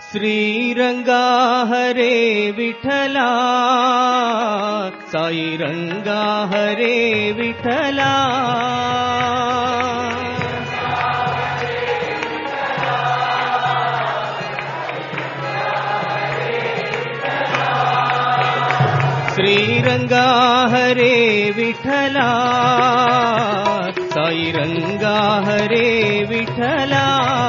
श्रीरंगा हरे विठला, साई रंगा हरे विठला। श्रीरंगा हरे विठला, साई रंगा हरे विठला।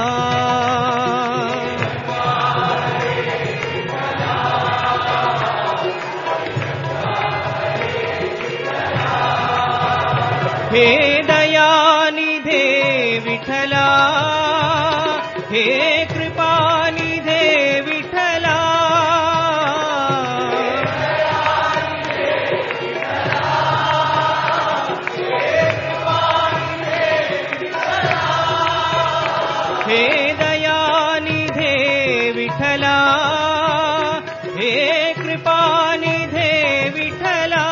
हे दयानिधे विठला, हे कृपानिधे विठला। हे दयानिधे विठला, हे कृपानिधे विठला।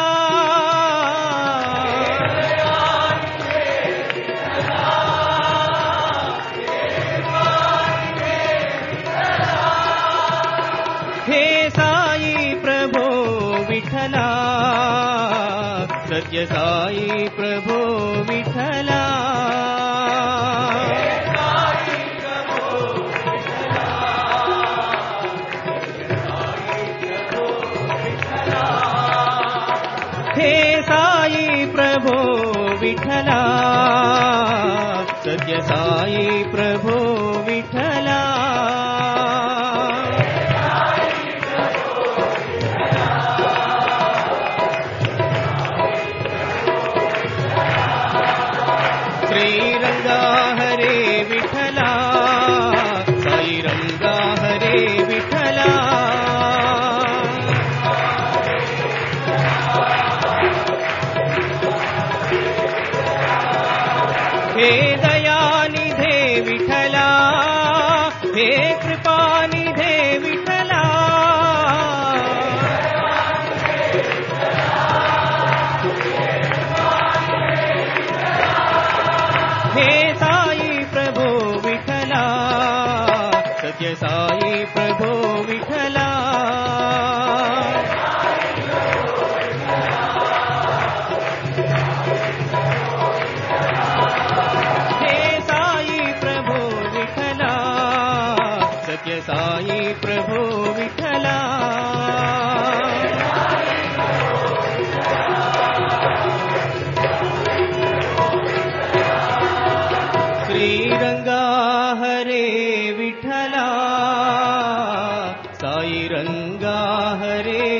हे साई प्रभो विठला, सत्य साई प्रभो विठला। हे साई प्रभो विठला, सत्य साई प्रभो विठला। श्रीरंगा हरे विठला, साई रंगा हरे विठला। हे दयानिधे विठला, हे कृपानिधे विठला। हे साई प्रभो विठला, सत्य साई प्रभो विठला। हे साई प्रभो विठला, सत्य साई प्रभो विठला। श्रीरंगा हरे विठला, साई रंगा हरे